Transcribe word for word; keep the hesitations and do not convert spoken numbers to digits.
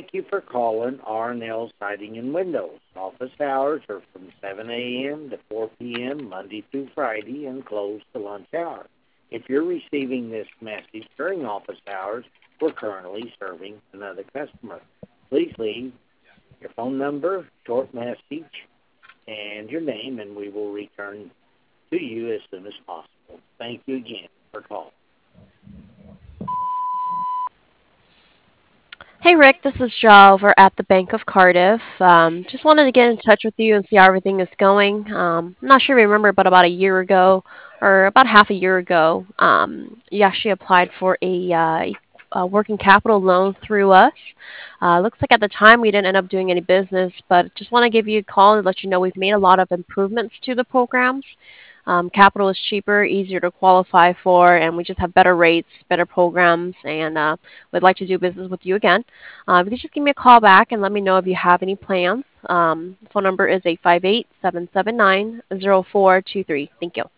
Thank you for calling R and L Siding and Windows. Office hours are from seven a.m. to four p.m. Monday through Friday and closed to lunch hour. If you're receiving this message during office hours, we're currently serving another customer. Please leave your phone number, short message, and your name, and we will return to you as soon as possible. Thank you again for calling. Hey Rick, this is Joe over at the Bank of Cardiff. Um, just wanted to get in touch with you and see how everything is going. Um, I'm not sure if you remember, but about a year ago, or about half a year ago, um, you actually applied for a, uh, a working capital loan through us. Uh, looks like at the time we didn't end up doing any business, but just want to give you a call and let you know we've made a lot of improvements to the programs. Um, capital is cheaper, easier to qualify for, and we just have better rates, better programs, and uh, we'd like to do business with you again. Uh, if you could just give me a call back and let me know if you have any plans. Um, phone number is eight five eight, seven seven nine, zero four two three. Thank you.